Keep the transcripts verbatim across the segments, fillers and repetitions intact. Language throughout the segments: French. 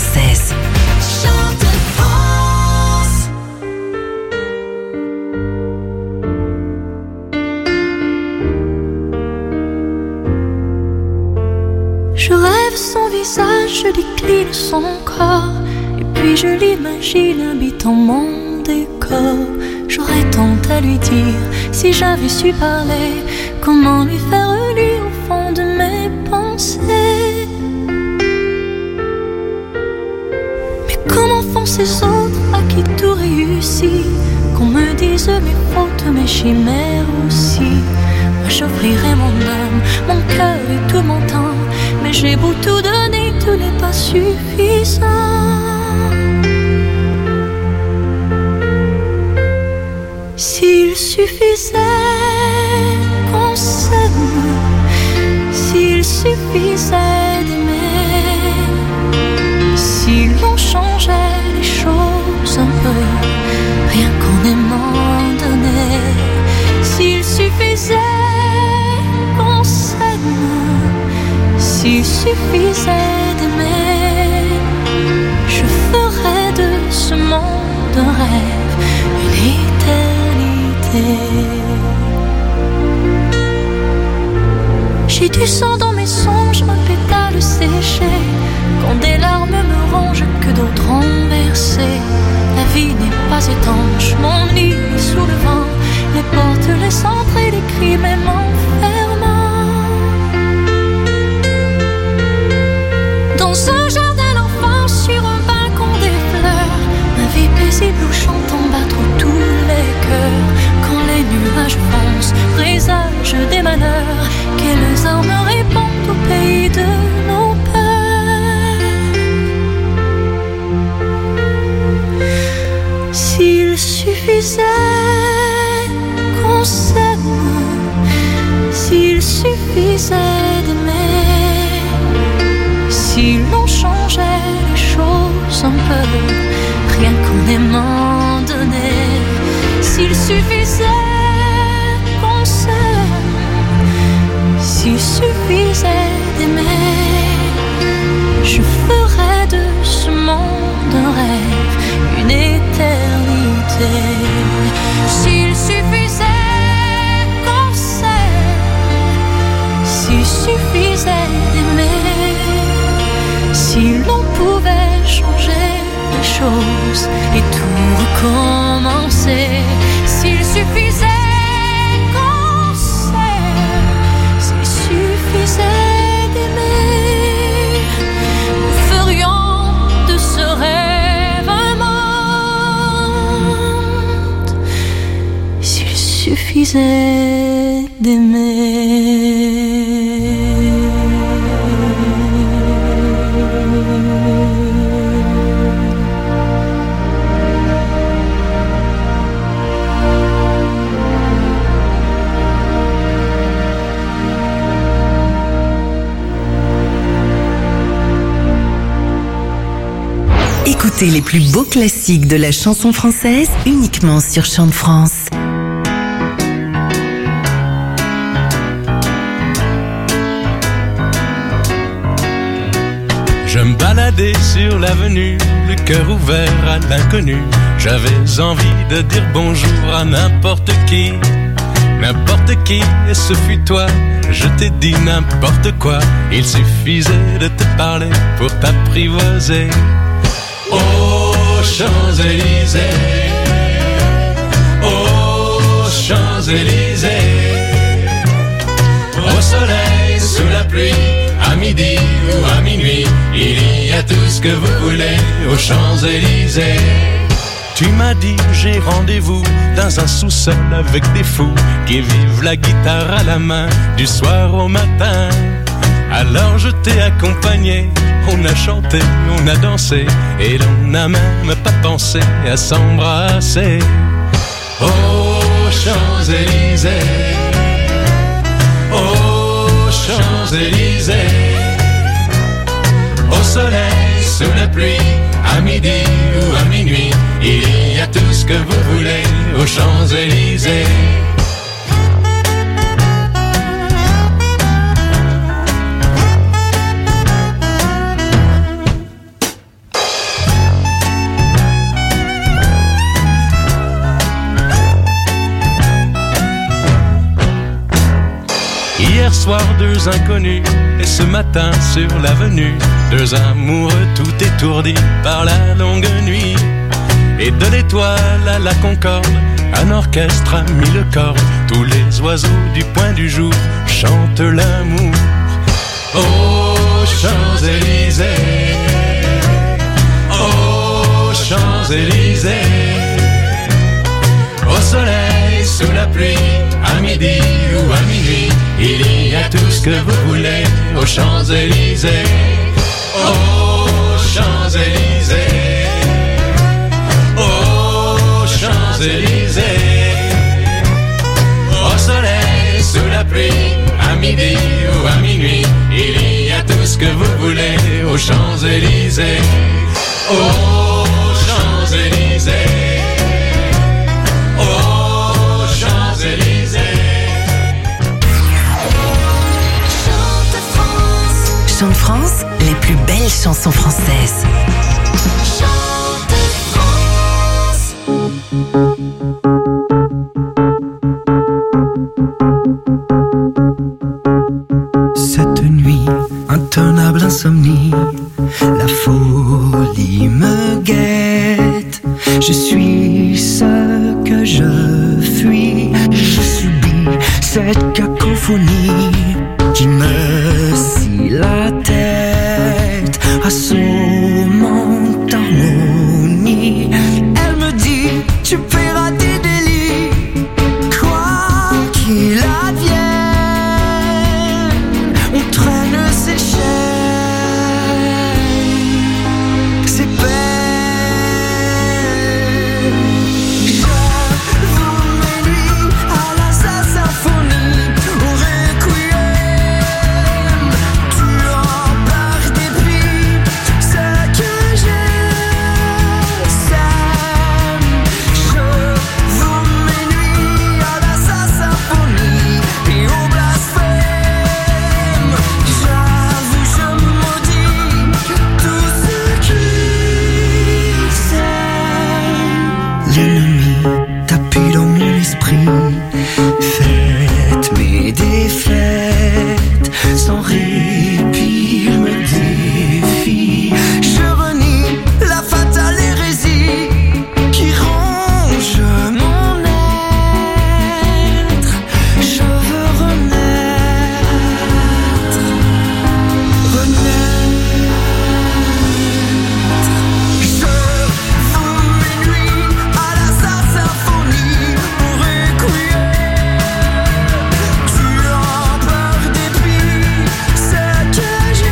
française. Chante France. Je rêve son visage, je décline son corps, et puis je l'imagine habitant mon décor. J'aurais tant à lui dire si j'avais su parler, comment lui faire lire au fond de mes pensées. Mais comment font ces autres à qui tout réussit, qu'on me dise mes fautes, mes chimères aussi. Moi j'offrirai mon âme, mon cœur et tout mon temps, mais j'ai beau tout donner, tout n'est pas suffisant. S'il suffisait qu'on s'aime, s'il suffisait d'aimer, si l'on changeait les choses un peu, rien qu'en aimant donner. S'il suffisait qu'on s'aime, s'il suffisait d'aimer, je ferais de ce monde un rêve, une éternité. J'ai du sang dans mes songes, un pétale séché, quand des larmes me rongent que d'autres ont versé. La vie n'est pas étanche, mon lit est sous le vent, les portes, les centres et les cris même enfermant. Dans un jardin d'enfance, sur un balcon des fleurs, ma vie paisible où j'entends battre tous les cœurs. Quand les nuages foncent, présagent des malheurs, quelles armes répandent au pays de nos peurs. S'il suffisait qu'on s'aime, s'il suffisait d'aimer, si l'on changeait les choses un peu, rien qu'en aimant donner. S'il suffisait qu'on s'aime, s'il suffisait d'aimer, je ferais de ce monde un rêve, une éternité. S'il suffisait qu'on s'aime, s'il suffisait d'aimer, si l'on pouvait changer les choses et tout recommencer. S'il suffisait qu'on s'aime, s'il suffisait d'aimer, nous ferions de ce rêve un monde. S'il suffisait d'aimer. Écoutez les plus beaux classiques de la chanson française uniquement sur Chante France. Je me baladais sur l'avenue, le cœur ouvert à l'inconnu. J'avais envie de dire bonjour à n'importe qui, n'importe qui, et ce fut toi. Je t'ai dit n'importe quoi, il suffisait de te parler pour t'apprivoiser. Aux Champs-Élysées, aux Champs-Élysées, au soleil, sous la pluie, à midi ou à minuit, il y a tout ce que vous voulez aux Champs-Élysées. Tu m'as dit j'ai rendez-vous dans un sous-sol avec des fous qui vivent la guitare à la main du soir au matin. Alors je t'ai accompagné, on a chanté, on a dansé et l'on n'a même pas pensé à s'embrasser. Aux Champs-Élysées, aux Champs-Élysées, au soleil, sous la pluie, à midi ou à minuit, il y a tout ce que vous voulez aux Champs-Élysées. soir, deux inconnus, et ce matin sur l'avenue, deux amoureux tout étourdis par la longue nuit. Et de l'étoile à la Concorde, un orchestre a mis le corps. Tous les oiseaux du point du jour chantent l'amour. Aux Champs-Élysées, aux Champs-Élysées, au soleil, sous la pluie, à midi ou à minuit, il y a tout ce que vous voulez aux Champs-Élysées. Aux Champs-Élysées, aux Champs-Élysées, au soleil, sous la pluie, à midi ou à minuit, il y a tout ce que vous voulez aux Champs-Élysées. Aux Champs-Élysées, aux Champs-Élysées. Chante France. Chante France, les plus belles chansons françaises. Chante France. Cette nuit, intenable insomnie, la folie me guette. Je suis ce que je fuis. Je subis cette cacophonie qui me scie la tête, assommante harmonie. Elle me dit, tu paieras tes délits, quoi qu'il advienne. On traîne ses chaînes, ses peines. J'avoue mes nuits à la sa symphonie, au requiem. Tu en pars depuis ce que je sème. J'avoue mes nuits à la sa symphonie et au blasphème. J'avoue, je maudis tout ce qui s'aime. L'ennemi tapis dans mon esprit, faites mes défaites, sans répit me défie. Je renie la fatale hérésie qui ronge mon être. Je veux renaître, renaître. Je voue mes nuits à la sa symphonie, au requiem. Tu en pars depuis ce que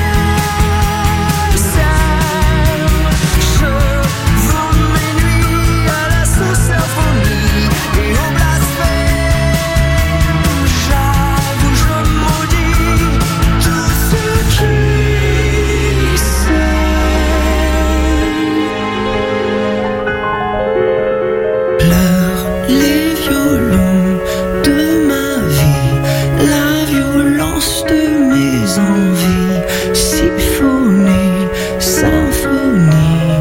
je sème. Je voue mes nuits à la sa symphonie et au blasphème. J'avoue, je maudis tout ce qui s'aime. Pleurent les violons de ma vie, la violence de mes envies, symphonie, symphonie.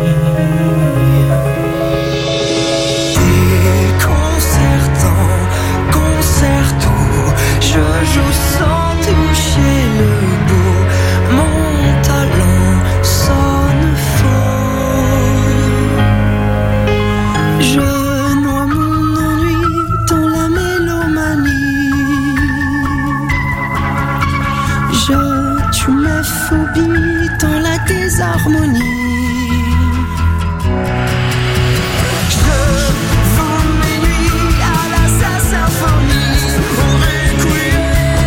Déconcertant, concerto, je joue sans toucher le bout, mon talent sonne faux. Je noie mon ennui dans la mélomanie. Je tue mes phobies dans la désharmonie. Je voue mes nuits à la sa symphonie, au requiem.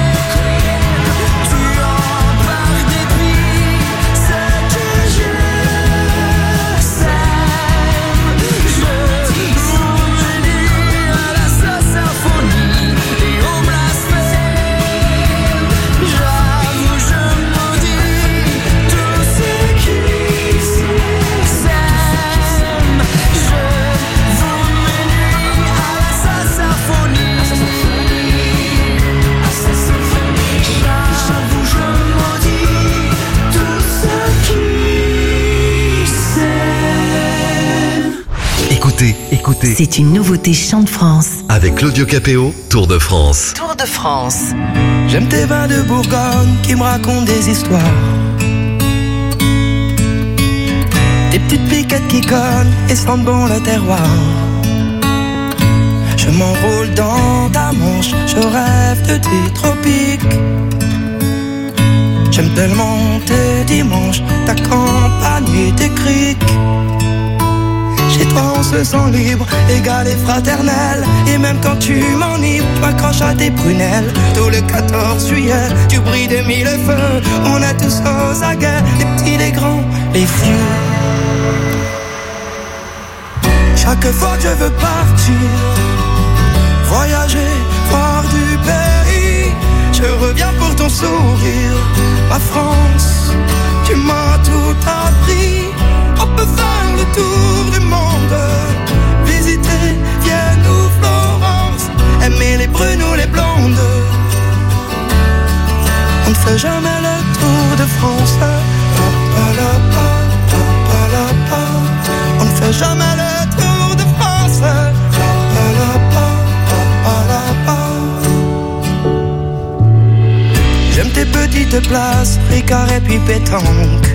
Tu en pars depuis ce que je sème. Je voue mes nuits à la sa symphonie et au blasphème. J'avoue, je maudis tout ce qui s'aime. Je voue mes nuits à la sa symphonie. J'avoue, je maudis tout ce qui s'aime. Écoutez, écoutez, C'est une nouveauté Chante France. avec Claudio Capéo, Tour de France. Tour de France. J'aime tes vins de Bourgogne qui me racontent des histoires. Des petites piquettes qui cognent et sentent bon le terroir. Je m'enroule dans ta manche, je rêve de tes tropiques. J'aime tellement tes dimanches, ta campagne et tes criques. Chez toi on se sent libre, égal et fraternel. Et même quand tu m'enivres, tu accroches à tes prunelles. Tout le quatorze juillet, tu brilles de mille feux. On est tous aux aguets, les petits, les grands, les vieux. Chaque fois que je veux partir, voyager, voir du pays, je reviens pour ton sourire. Ma France, tu m'as tout appris. On peut faire le tour du monde, visiter Vienne ou Florence, aimer les brunes ou les blondes. On ne fait jamais le tour de France. On ne fait jamais le tour de France. J'aime tes petites places, Ricard et puis pétanque.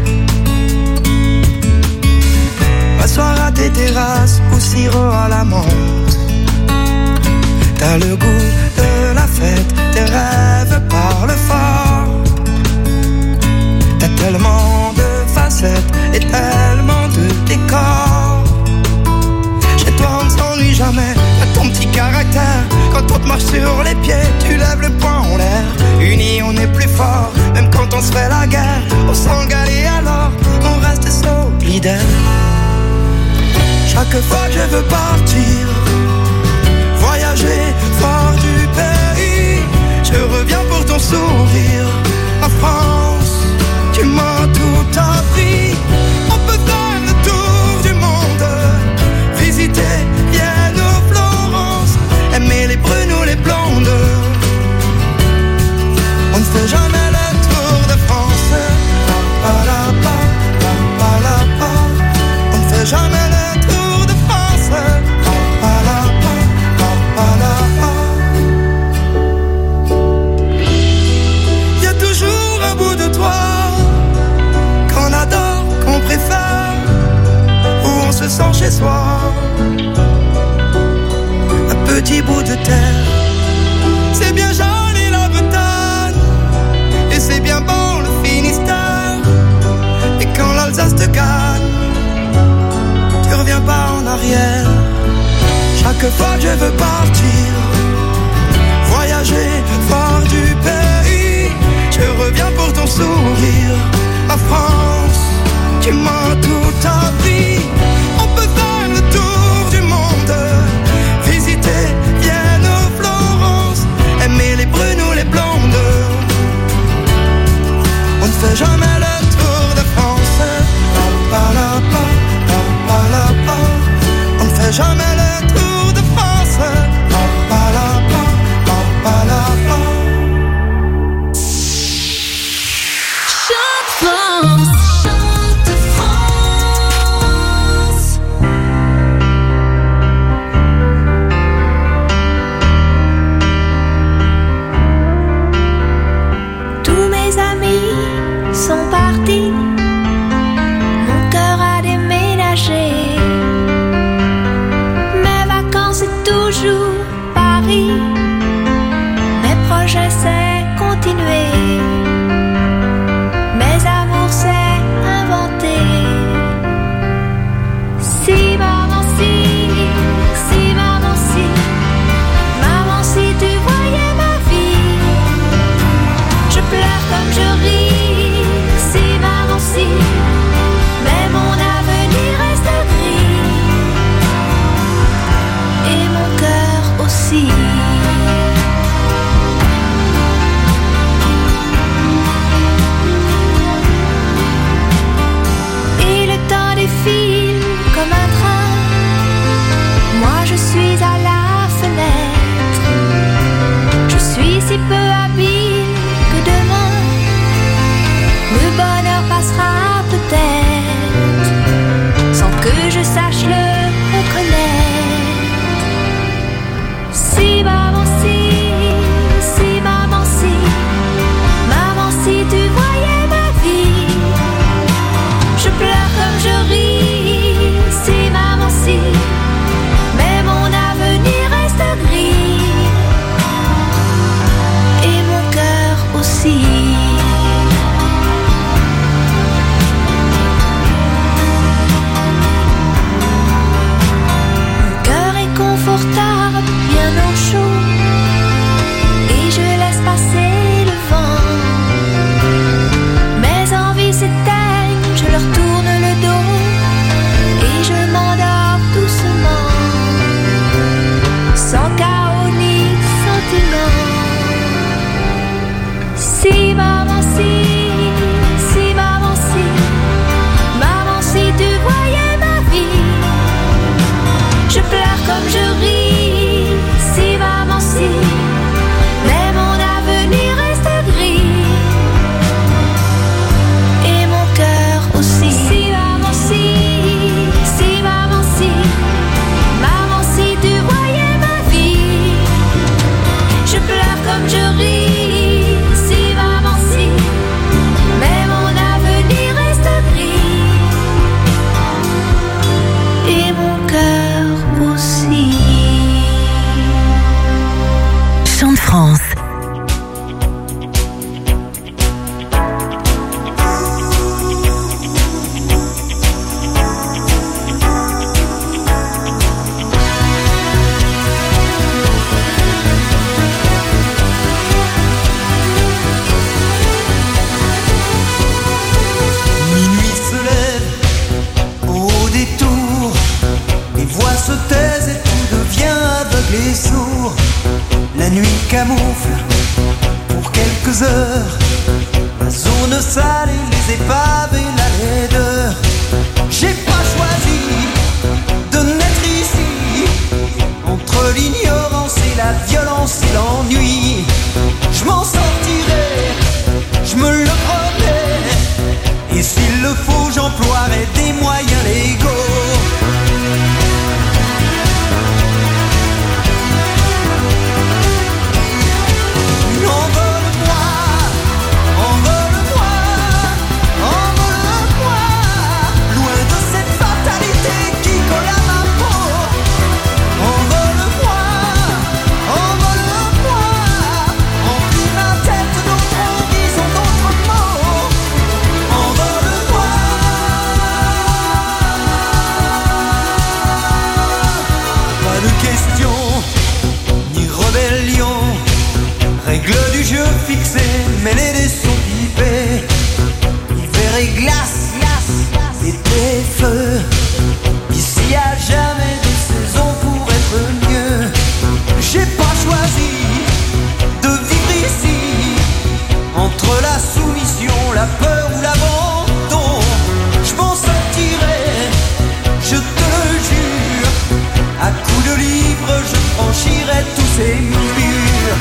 M'asseoir à tes terrasses ou sirop à la menthe. T'as le goût de la fête, tes rêves parlent fort. T'as tellement de facettes et tellement de décors. Chez toi on ne s'ennuie jamais, t'as ton petit caractère. Quand on te marche sur les pieds, tu lèves le poing en l'air. Unis on est plus fort, même quand on se fait la guerre. On s'engale et alors on reste solidaire. Chaque fois que je veux partir, voyager, voir du pays, je reviens pour ton sourire. Ma France, tu m'as tout appris. On peut faire le tour du monde, visiter Vienne ou Florence, aimer les brunes ou les blondes. On ne fait jamais le tour de France. Pa, la, pa, pa, pa, la, pa. On ne fait jamais le tour de France. Pa, pa, la, pa, pa, pa, la, pa. Y a toujours un bout de toi qu'on adore, qu'on préfère, où on se sent chez soi. Un petit bout de terre, c'est bien joli la Bretagne, et c'est bien bon le Finistère. Et quand l'Alsace te gagne, tu reviens pas en arrière. Chaque fois que je veux partir, voyager, voir du pays, je reviens pour ton sourire. Ma France, tu m'as tout appris. On peut faire le tour du monde, visiter Vienne ou Florence, aimer les brunes ou les blondes. On ne fait jamais le tour de France. Pa, pa, la, pa, pa, pa, la, pa. On ne fait jamais le tour de France. Pa, pa, la, pa, pa, pa, la, pa. Chante France, chante France. douze heures. La zone sale et les épaves et la laideur. J'ai pas choisi de naître ici. Entre l'ignorance et la violence et l'ennui, je m'en sortirai, je me le promets. Et s'il le faut, j'emploierai des moyens légaux. Règle du jeu fixée, mêlée des sons pipés. Hiver et glace, glace, été feu. Ici y'a jamais de saison pour être mieux. J'ai pas choisi de vivre ici. Entre la soumission, la peur ou l'abandon, je m'en sortirai, je te le jure. À coups de livres, je franchirai tous ces murs.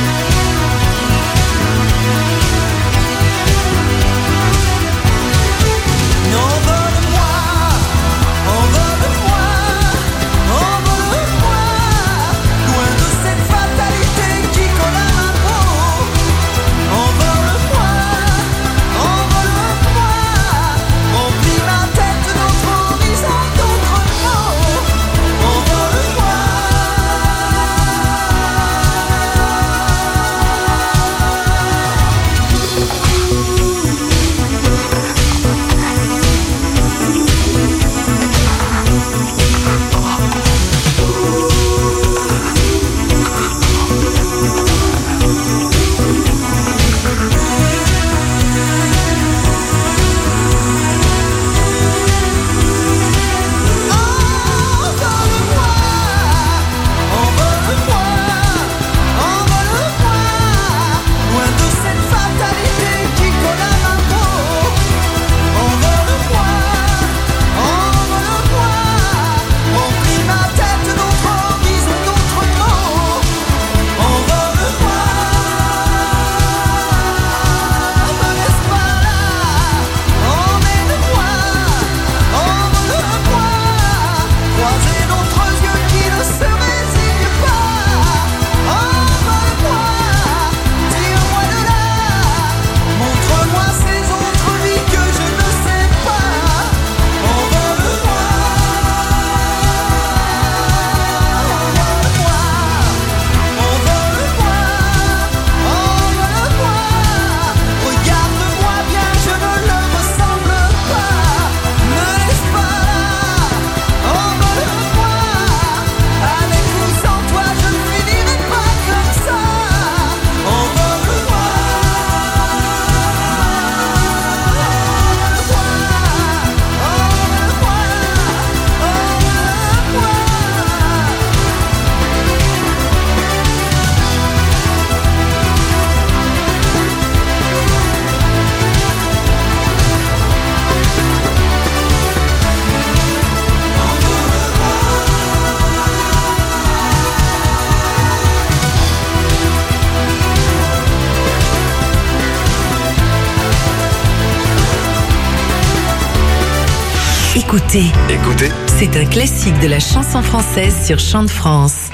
Écoutez, Écoutez, c'est un classique de la chanson française sur Chant de France.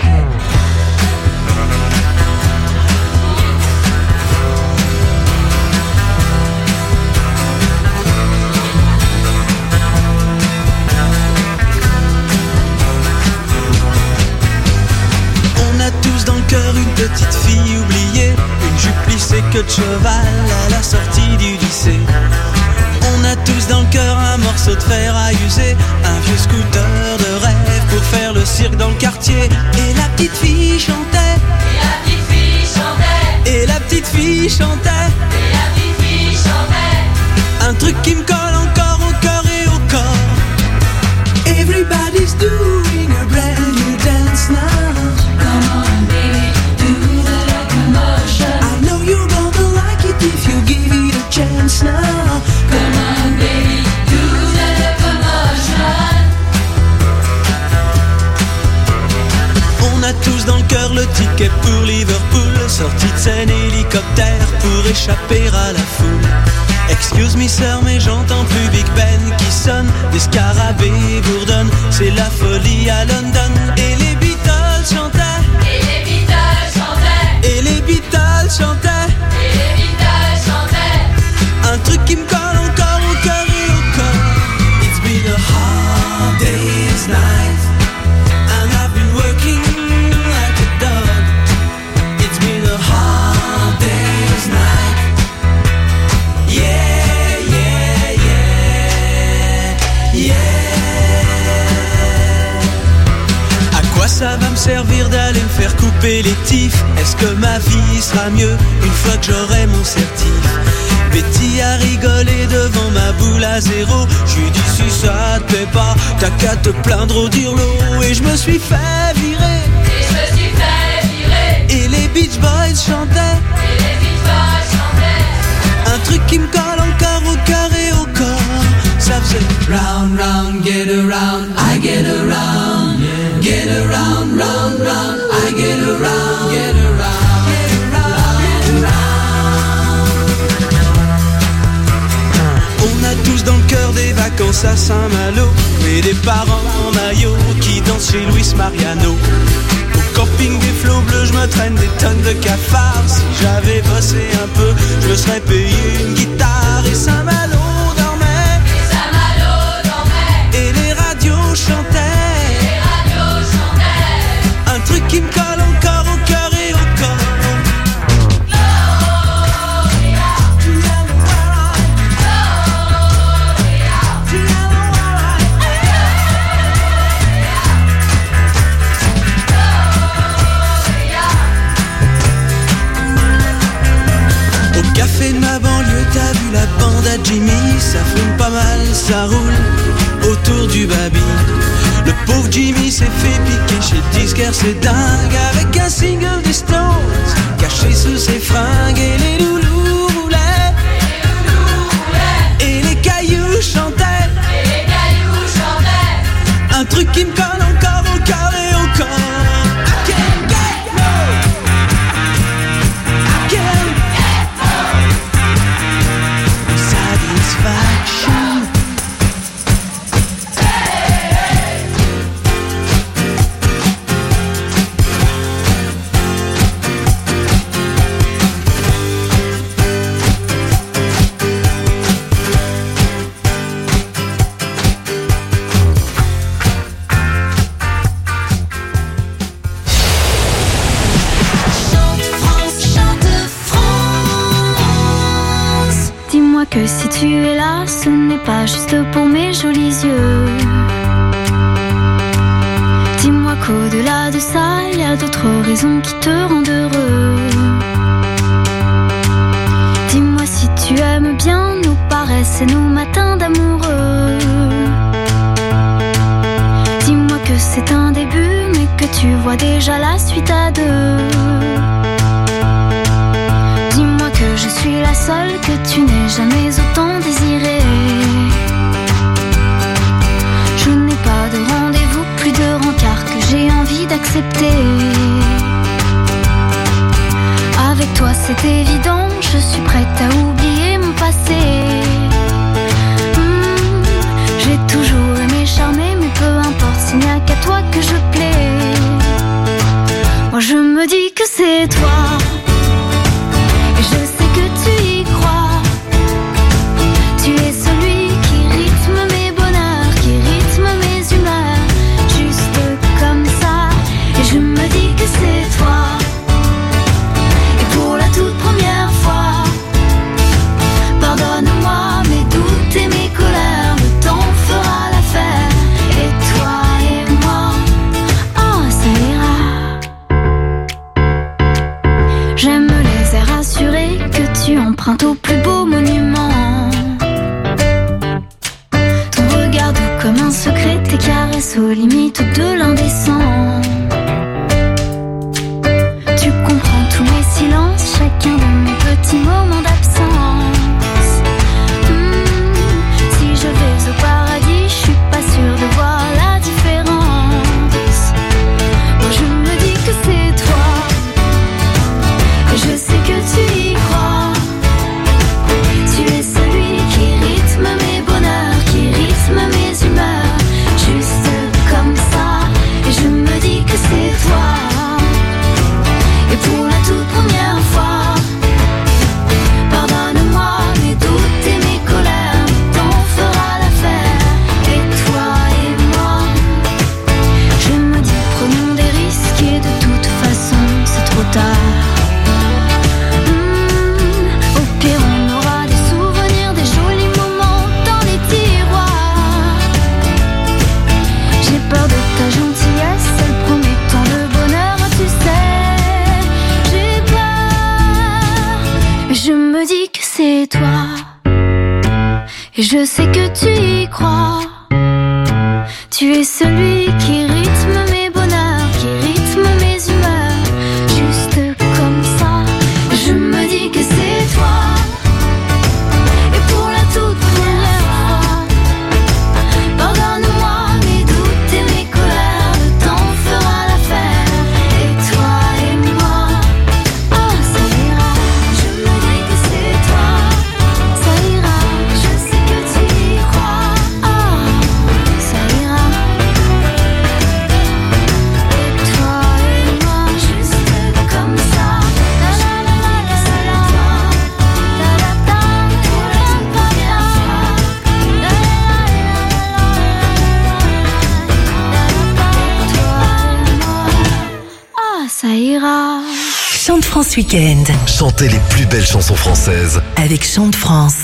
On a tous dans le cœur une petite fille oubliée, une jupe plissée queue de cheval à la sortie du lycée. On a tous dans le cœur un morceau de fer à user, un vieux scooter de rêve pour faire le cirque dans le quartier. Et la petite fille chantait, Et la petite fille chantait, et la petite fille chantait, et la petite fille chantait. un truc qui me colle encore au cœur et au corps. Everybody's doing a brand new dance now. Come on baby, do the locomotion. I know you're gonna like ticket pour Liverpool, sortie de scène hélicoptère pour échapper à la foule. Excuse me sir, mais j'entends plus Big Ben qui sonne, des scarabées bourdonnent, c'est la folie à London. Et les Beatles chantaient, Et les Beatles chantaient, et les Beatles chantaient, et les Beatles chantaient. un truc qui me colle encore au cœur et au corps. It's been a hard day's night, and I've been working like a dog. It's been a hard day's night. Yeah, yeah, yeah, yeah. À quoi ça va me servir d'aller me faire couper les tifs? Est-ce que ma vie sera mieux une fois que j'aurai mon certif? Betty a rigolé devant ma boule à zéro. J'lui dit si ça te plaît pas, t'as qu'à te plaindre au dirlo. Et je me suis fait virer, Et je me suis fait virer, et les Beach Boys chantaient, et les Beach Boys chantaient. un truc qui me colle encore au cœur et au corps. Ça faisait round, round, get around, I get around, get around, round, round, I get around, get around, get around, get around. On a tous dans le cœur des vacances à Saint-Malo, et des parents en maillot qui dansent chez Luis Mariano. Au camping des flots bleus, je me traîne des tonnes de cafards. Si j'avais bossé un peu, je me serais payé une guitare. Et Saint-Malo dormait, Et Saint-Malo dormait, et les radios chantaient, et les radios chantaient. un truc qui me colle encore au cœur et au corps. Café de ma banlieue, t'as vu la bande à Jimmy? Ça fume pas mal, ça roule autour du baby. Le pauvre Jimmy s'est fait piquer chez le disquaire, c'est dingue. Avec un single des Stones caché sous ses fringues. Et les loulous roulaient, et les cailloux chantaient, Et les cailloux chantaient. un truc qui me colle encore au cœur et au corps. I can't get no, I can't satisfaction. Dis-moi que si tu es là, ce n'est pas juste pour mes jolis yeux. Dis-moi qu'au-delà de ça, il y a d'autres raisons qui te rendent heureux. Dis-moi si tu aimes bien nos paresses et nos matins d'amoureux. Dis-moi que c'est un début, mais que tu vois déjà la suite à deux. Dis-moi que je suis la seule que tu n'aies jamais autant désirée. Je n'ai pas de rendez-vous, plus de rencard que j'ai envie d'accepter. Avec toi c'est évident, je suis prête à oublier mon passé. Mmh, j'ai toujours aimé charmer, mais peu importe s'il n'y a qu'à toi que je plais. Moi je me dis que c'est toi. Je sais que tu y crois. Tu es celui qui rythme mes bonheurs, qui rythme mes humeurs, juste comme ça. Et je me dis que c'est toi. Et pour la toute première fois, pardonne-moi mes doutes et mes colères, le temps fera l'affaire. Et toi et moi, oh ça ira. J'aime les airs assurés que tu empruntes au plus beau monument. Ton regard doux comme un secret, tes caresses aux limites de l'indécent. Tu comprends tous mes silences, chacun de mes petits moments d'absence. Hmm, si je vais au paradis, je suis pas sûre de voir la différence. Moi je me dis que c'est toi. Et je sais que tu y crois. Tu es celui qui rythme mes bonheurs, qui rythme mes humeurs. Juste comme ça, je me dis que c'est toi. Et pour la toute première fois, pardonne-moi mes doutes et mes colères. Le temps fera l'affaire. Et toi et moi, oh ça ira. Je me dis que c'est toi. Ça ira, je sais que tu y crois. Oh, ça ira. Et toi et moi, juste comme ça. La la la la la la la. La la la, pour la toute première fois. La la la la la la. Toi et moi, oh ça ira. Chante France Week-end Chantez les plus belles chansons françaises. avec Chante France.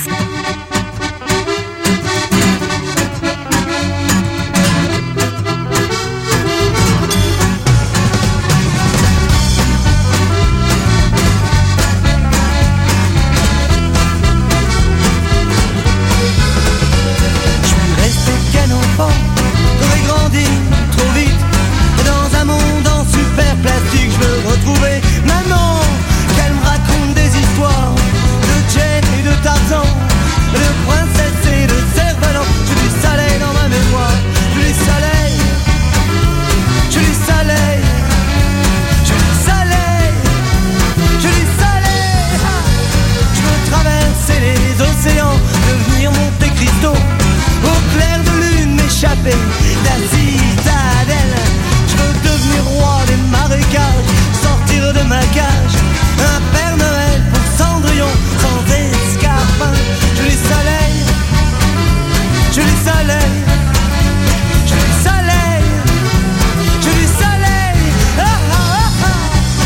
Je suis resté qu'un enfant, j'aurais grandi trop vite. Et dans un monde en super plastique, je veux retrouver maman. Qu'elle me raconte des histoires de Jane et de Tarzan, de princesse et de cerf-volant. Je du soleil dans ma mémoire, je du soleil, je du soleil, je du soleil, je du soleil. Ah, je veux traverser les océans, devenir Monte Cristo, au clair de lune m'échapper de la citadelle. Je veux devenir roi des marécages, sortir de ma cage, un Père Noël pour Cendrillon, sans escarpin. Je les soleil, je les soleil, je les soleil, je les soleil. Ah, ah, ah, ah.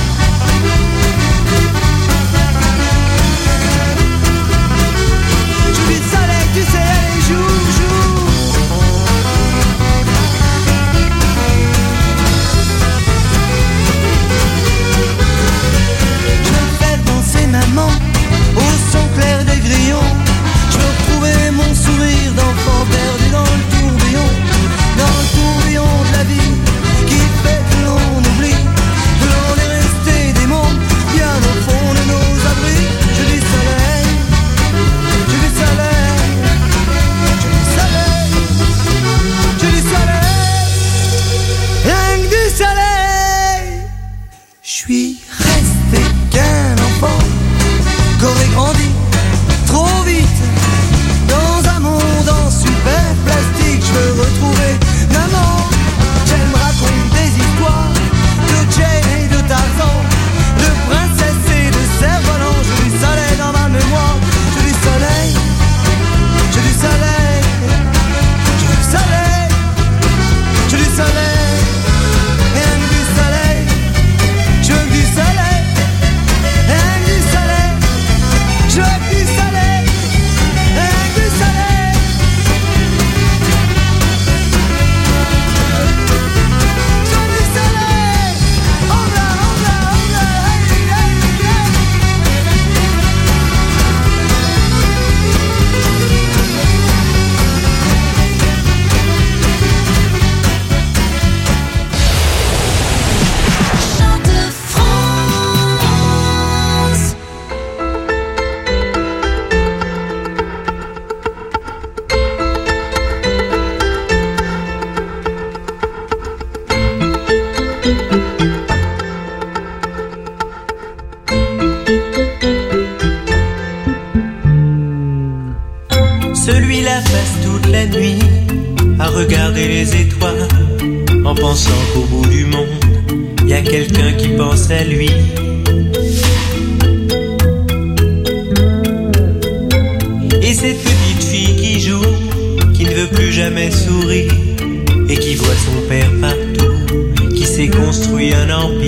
Je lui soleil, tu sais, allez, joue, joue. Je veux faire danser maman au son clair des grillons. Je veux retrouver mon sourire d'enfant perdu dans le tourbillon, dans le tourbillon de la vie qui fait que l'on oublie que l'on est resté des mondes bien au fond de nos abris. Je dis soleil, je dis soleil, je dis soleil, je dis soleil, rien que du soleil. Je suis resté qu'un enfant qu'aurait grandi trop vite dans un monde en super plastique. Je veux retrouver maman, qu'elle me raconte des histoires de Jane et de Tarzan, de princesse et de cerf-volant. Je du soleil dans ma mémoire, je du soleil, je du soleil, je du soleil, je du soleil, rien que du soleil. Je veux du soleil, rien que du soleil. Je veux du soleil, rien que du soleil. Je veux du soleil. On va, on va, on va, hey, hey, hey. Chante France. Celui-là passe toute la nuit à regarder les étoiles, en pensant qu'au bout du monde, y a quelqu'un qui pense à lui. Et cette petite fille qui joue, qui ne veut plus jamais sourire, et qui voit son père partout, qui s'est construit un empire.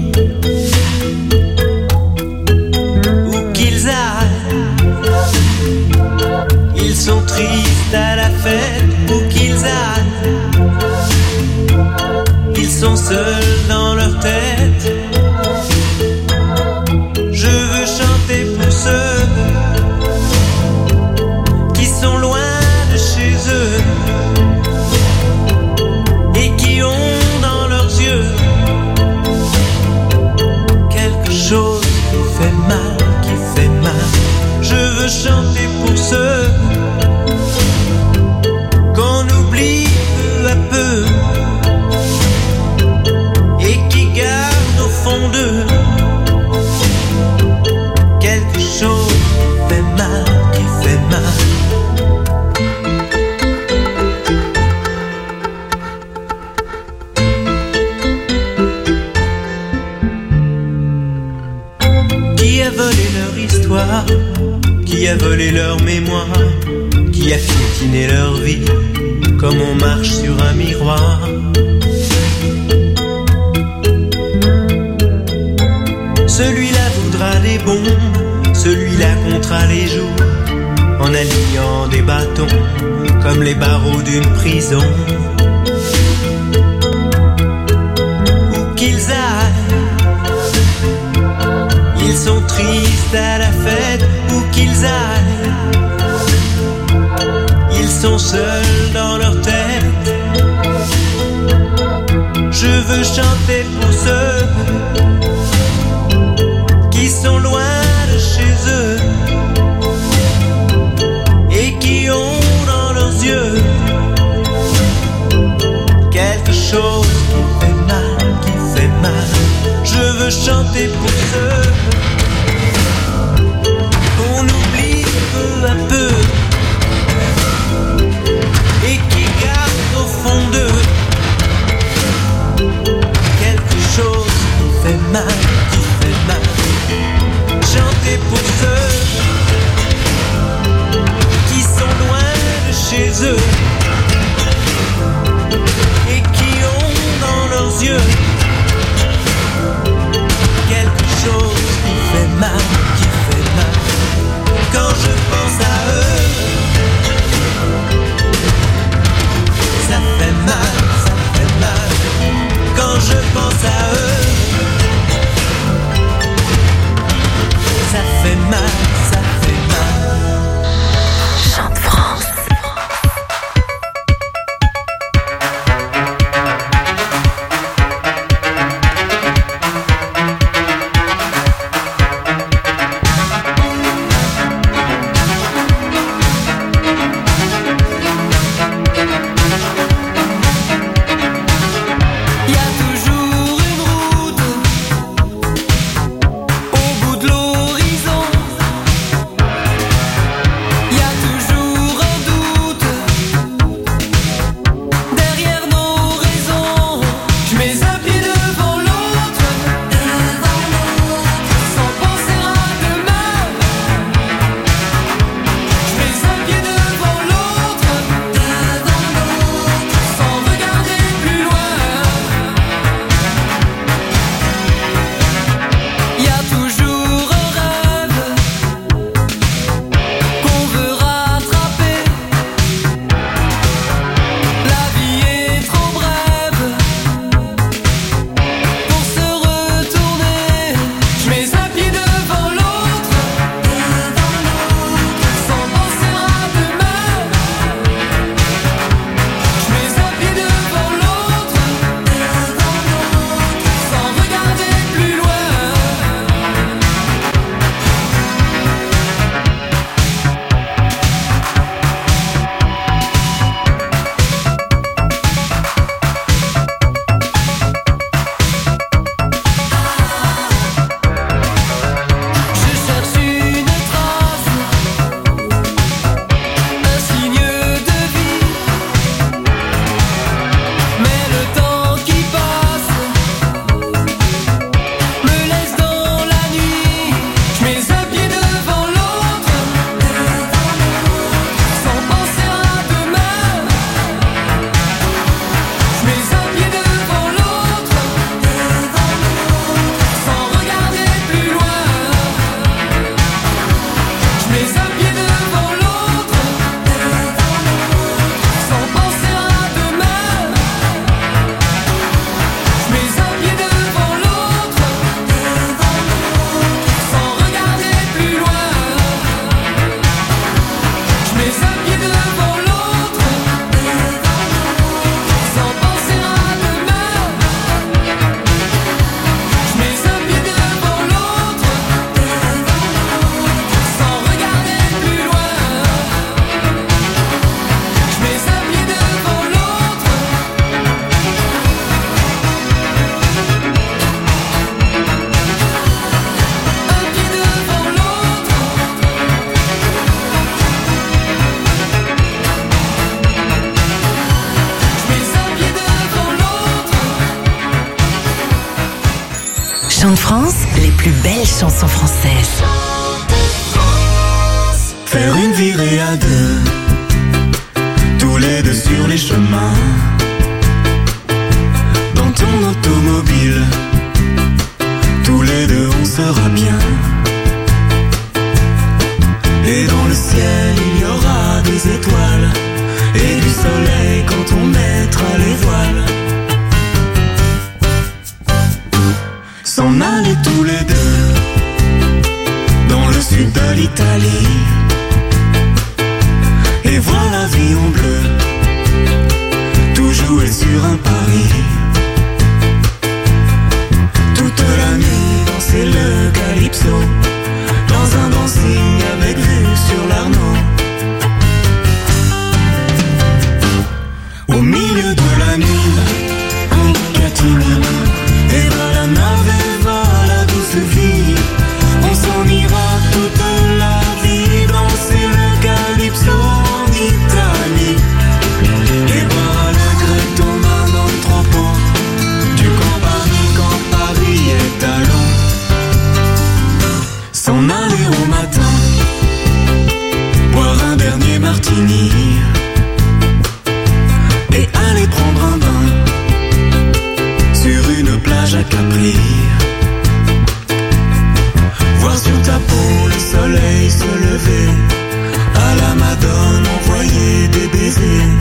Où qu'ils aillent, ils sont tristes à la fête. Où qu'ils aillent, ils sont seuls dans leur tête. Je veux chanter pour ceux qui sont loin histoire, qui a volé leur mémoire, qui a piétiné leur vie, comme on marche sur un miroir. Celui-là voudra des bombes, celui-là comptera les jours, en alignant des bâtons, comme les barreaux d'une prison. Où qu'ils aillent, ils sont tristes à la fête, où qu'ils aillent, ils sont seuls dans leur tête. Je veux chanter pour ceux qui sont loin de chez eux et qui ont dans leurs yeux quelque chose qui fait mal, qui fait mal. Je veux chanter pour ceux qu'on oublie peu à peu et qui gardent au fond d'eux quelque chose qui fait mal, qui fait mal. Chanter pour ceux qui sont loin de chez eux et qui ont dans leurs yeux quelque chose qui fait mal, qui fait mal. Quand je pense à eux, ça fait mal, ça fait mal. Quand je pense à eux, ça fait mal, ça fait mal. Chante France. Chante France, les plus belles chansons françaises. faire une virée à deux, tous les deux sur les chemins, dans ton automobile, tous les deux on sera bien. Et dans le ciel il y aura des étoiles et du soleil quand on mettra les voiles. S'en aller tous les deux dans le sud de l'Italie et voir la vie en bleu, tout jouer sur un pari. Toute la nuit danser le calypso dans un dancing avec vue sur l'Arno. Au milieu de la nuit, en catimini, et va la nave, et va la douce vie. On s'en ira toute la vie, danser le calypso en Italie. Et boire à la Grette aux mains dans le tropon du Campari quand Paris est à l'eau. S'en aller au matin, boire un dernier martini et aller prendre un bain sur une plage à Capri. Voir sur ta peau le soleil se lever, à la Madone envoyer des baisers.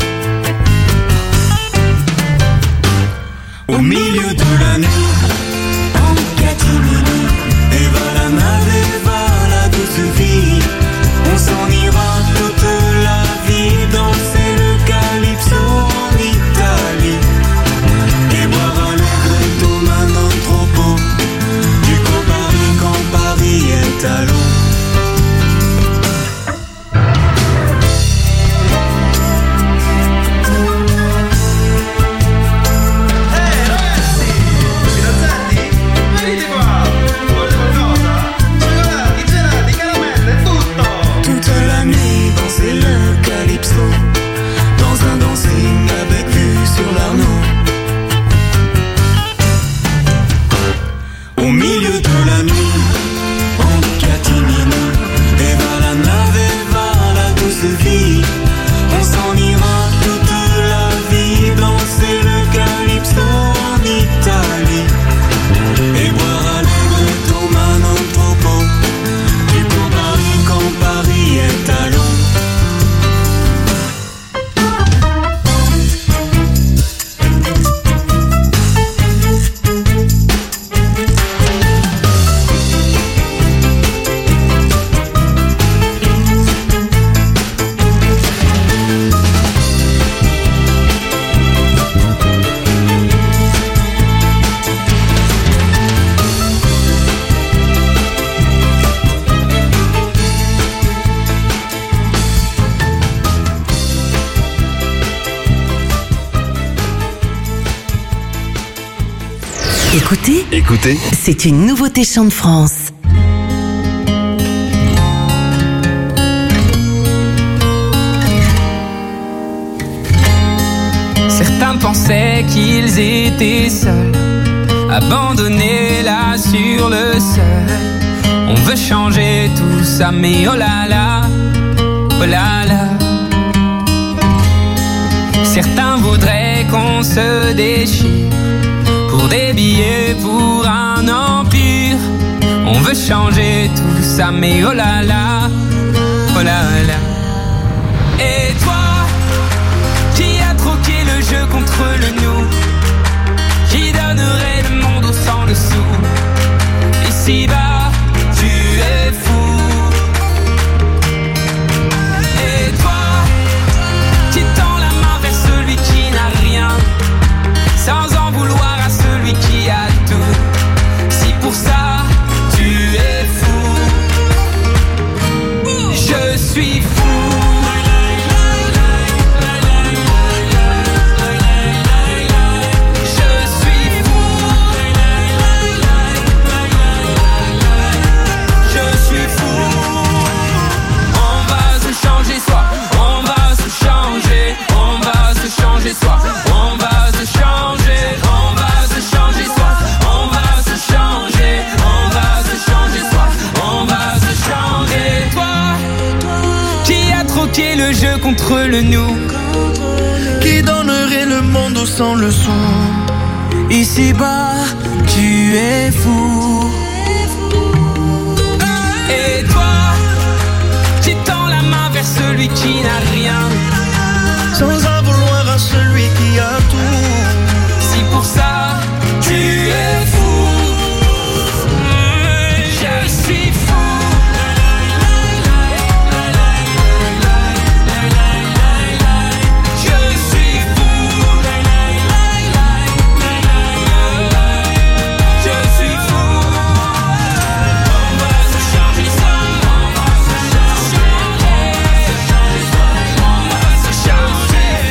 Au milieu de la nuit, en catimini, et va la nave, et va la douce vie. On s'en ira toute la vie, danser le calypso en Italie. Et boire à l'Egretto main dans le tropon du Campari quand Paris est à l'eau. Au milieu de la nuit, en catimini, et va la nave, et va la douce vie. On s'en ira toute la vie, danser le calypso en Italie. Et boire à l'Egretto main dans le tropon du Campari quand Paris est à l'eau. Écoutez, Écoutez, c'est une nouveauté Chant de France. Certains pensaient qu'ils étaient seuls, abandonnés là sur le seuil. On veut changer tout ça, mais oh là là, oh là là. Certains voudraient qu'on se déchire pour des billets, pour un empire. On veut changer tout ça, mais oh là là, oh là là. Et toi, qui a troqué le jeu contre le nous, qui donnerait le monde au sang dessous. Ici-bas, tu es fou. Et toi, qui tend la main vers celui qui n'a rien, sans en vouloir à celui qui a tout. Si pour ça tu es fou, je suis fou. contre le nous, qui donnerait le monde aux sans leçons. Ici-bas, tu es fou. Et toi, tu tends la main vers celui qui n'a rien, sans en vouloir à celui qui a tout. Si pour ça, tu es fou, je suis fou. Changer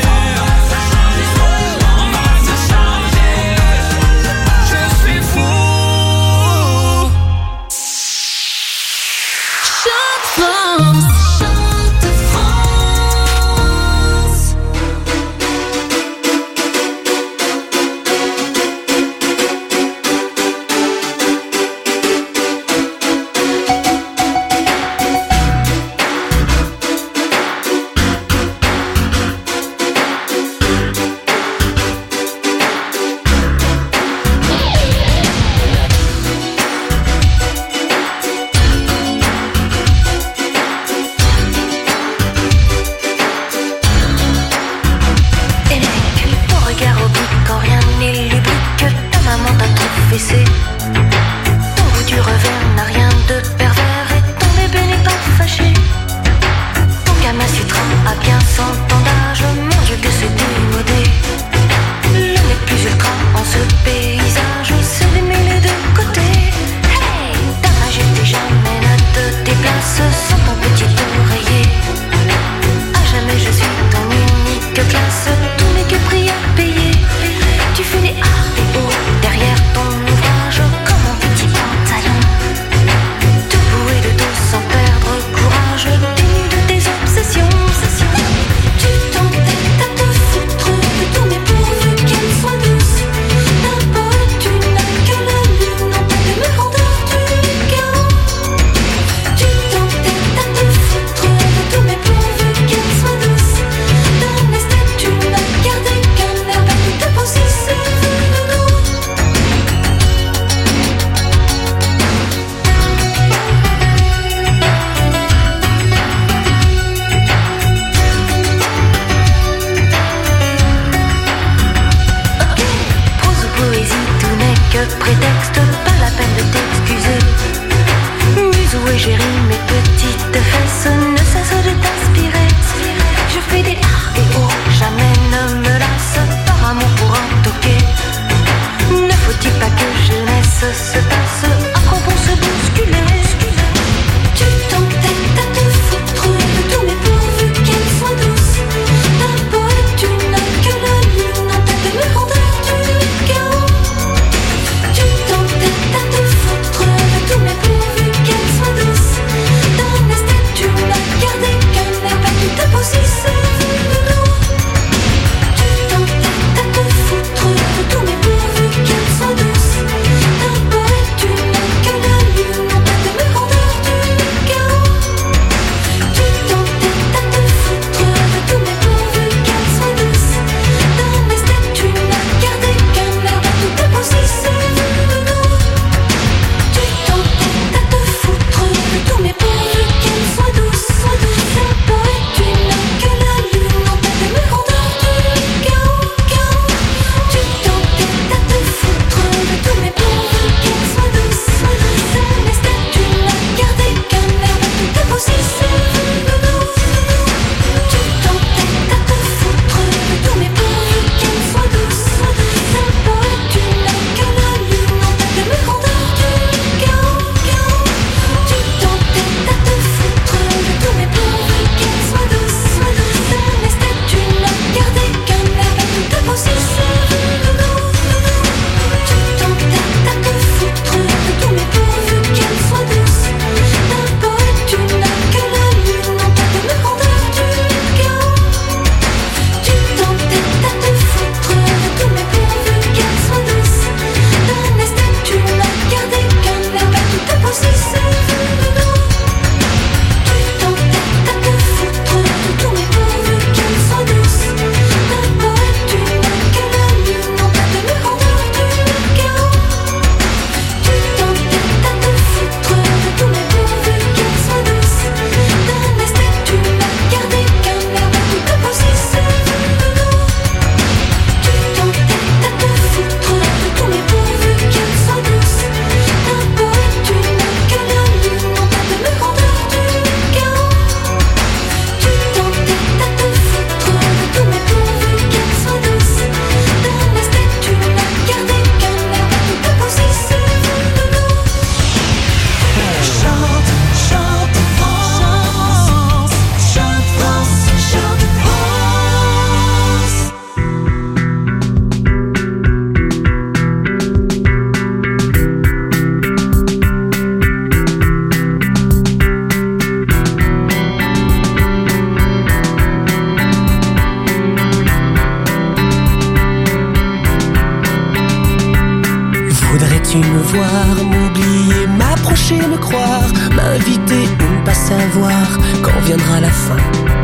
Voudrais-tu me voir, m'oublier, m'approcher, me croire, m'inviter ou ne pas savoir quand viendra la fin?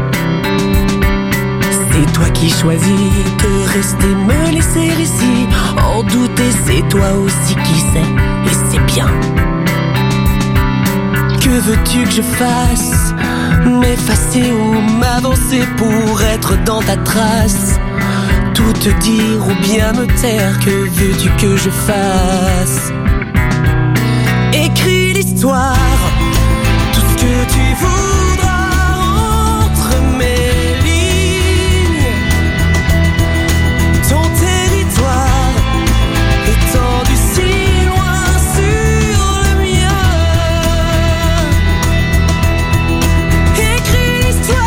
C'est toi qui choisis de rester, me laisser ici. En douter, c'est toi aussi qui sais, et c'est bien. Que veux-tu que je fasse? M'effacer ou m'avancer pour être dans ta trace? Tout te dire ou bien me taire, que veux-tu que je fasse? Écris l'histoire, tout ce que tu voudras entre mes lignes. Ton territoire étendu si loin sur le mien. Écris l'histoire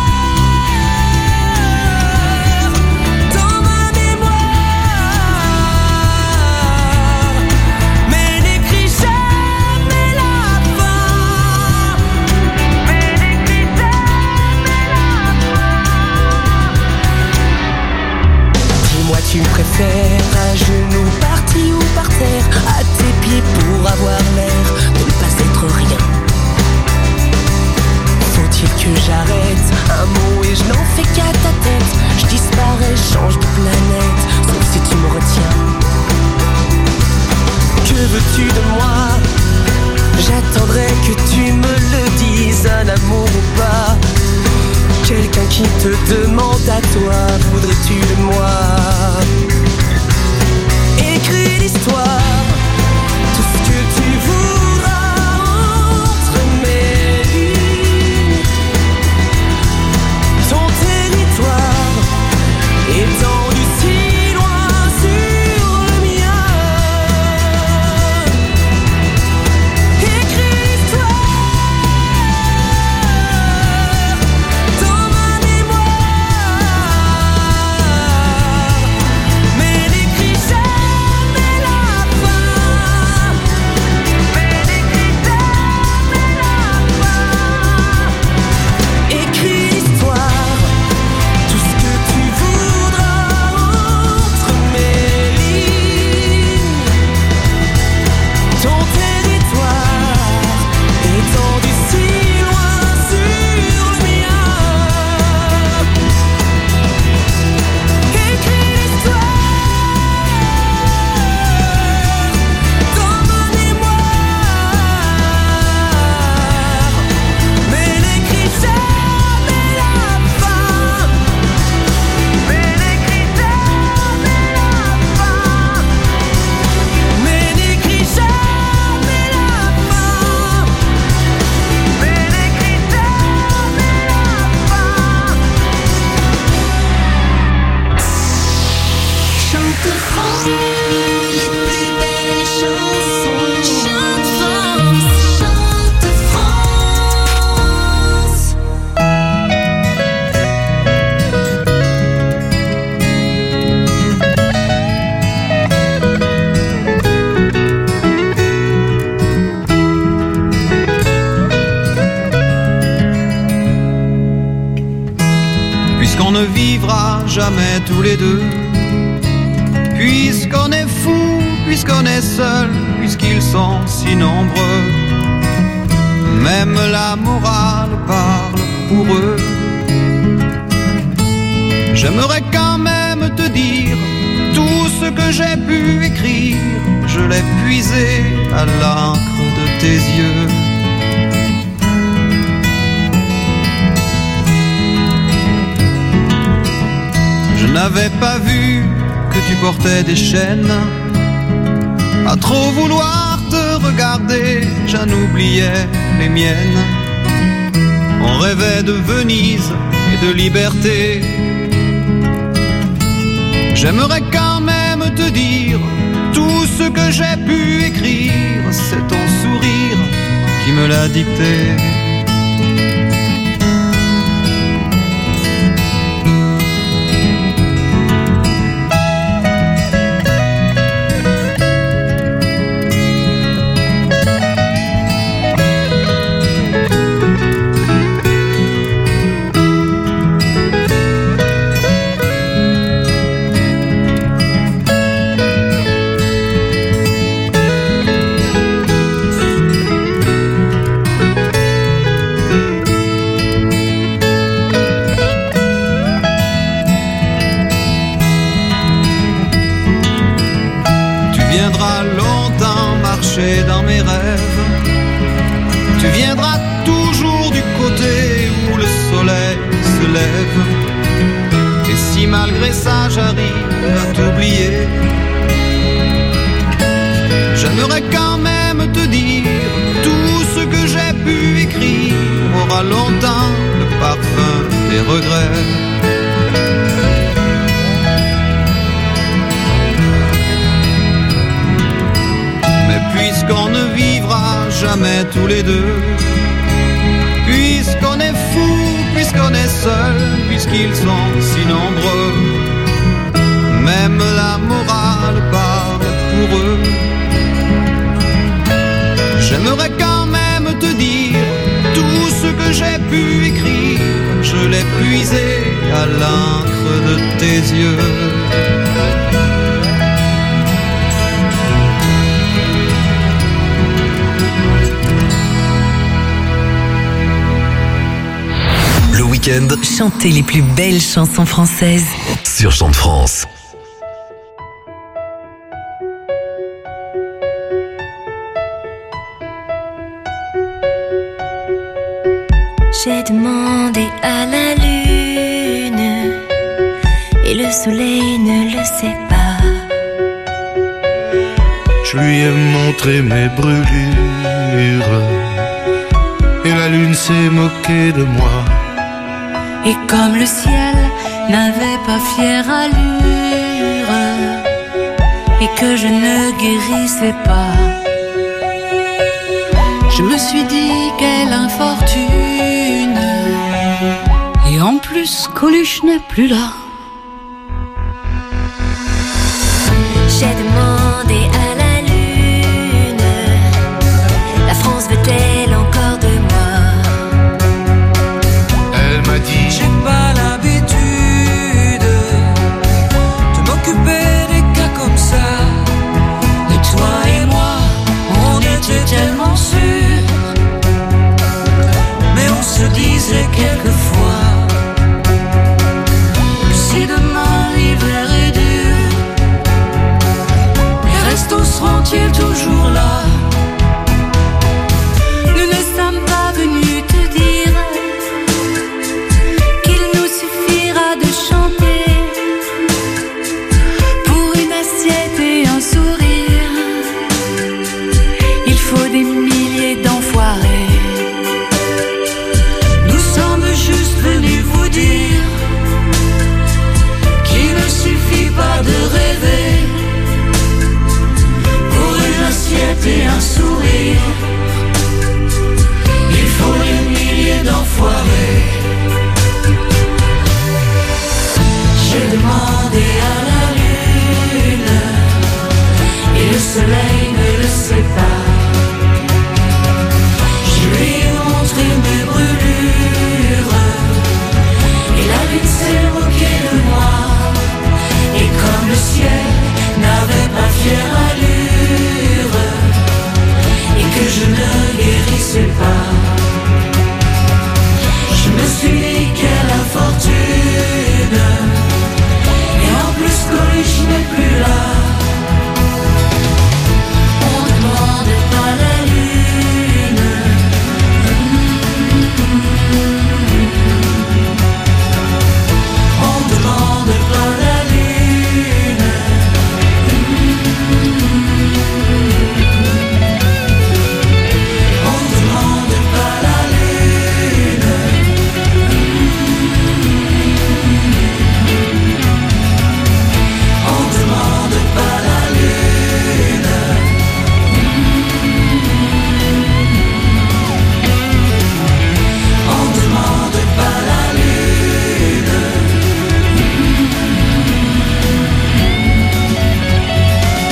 dans ma mémoire, mais n'écris jamais la fin. Mais n'écris jamais la fin. Dis-moi, tu me préfères à genoux, parti ou par terre, à tes pieds pour avoir l'air de ne pas être rien? Faut-il que j'arrête un mot et je n'en fais qu'à ta tête? Je disparais, change de planète, sauf si tu me retiens. Que veux-tu de moi? J'attendrai que tu me le dises, un amour ou pas. Quelqu'un qui te demande à toi, voudrais-tu de moi? Écris l'histoire, tout ce que tu voudras entre mes lignes. Ton territoire étendu si loin sur le mien. Écris l'histoire dans ma mémoire, mais n'écris jamais la fin. Mais n'écris jamais la fin. Écris l'histoire, tout ce que tu voudras entre mes lignes. Ton territoire étendu si loin sur le mien. Écris l'histoire dans ma mémoire, mais n'écris jamais la fin. Mais n'écris jamais la fin. Mais n'écris jamais la fin. Mais n'écris jamais la fin. Chante France, les plus belles chansons. Chante France, chante France. Puisqu'on ne vivra jamais tous les deux, puisqu'on est fou, puisqu'on est seul, puisqu'ils sont si nombreux, même la morale parle pour eux. J'aimerais quand même te dire tout ce que j'ai pu écrire, je l'ai puisé à l'encre de tes yeux. Je n'avais pas vu que tu portais des chaînes. À trop vouloir te regarder, j'en oubliais les miennes. On rêvait de Venise et de liberté. J'aimerais quand même te dire tout ce que j'ai pu écrire, c'est ton sourire qui me l'a dicté. viendras longtemps marcher dans mes rêves. Tu viendras toujours du côté où le soleil se lève. Et si malgré ça j'arrive à t'oublier, j'aimerais quand même te dire tout ce que j'ai pu écrire aura longtemps le parfum des regrets. Mais puisqu'on ne vivra jamais tous les deux, puisqu'on est fou, puisqu'on est seul, puisqu'ils sont si nombreux, même la morale parle pour eux. J'aimerais quand même te dire tout ce que j'ai pu écrire, je l'ai puisé à l'encre de tes yeux. Le week-end, chantez les plus belles chansons françaises sur Chant de France. J'ai demandé à la lune et le soleil ne le sait pas. Je lui ai montré mes brûlures et la lune s'est moquée de moi. Et comme le ciel n'avait pas fière allure et que je ne guérissais pas, je me suis dit quelle infortune. Et en plus, Coluche n'est plus là. J'ai demandé à la lune, la France veut-elle encore de moi? Elle m'a dit, j'ai pas l'habitude de m'occuper des cas comme ça. Et toi et moi, on était tellement sûrs, mais on se disait quelquefois que si demain l'hiver est dur, les restos seront-ils toujours là? Nous ne sommes pas venus te dire qu'il nous suffira de chanter pour une assiette et un sourire. Il faut des milliers d'enfoirés. Nous sommes juste venus vous dire qu'il ne suffit pas de rêver pour une assiette et un sourire. Il faut des milliers d'enfoirés. J'ai demandé à la lune et le soleil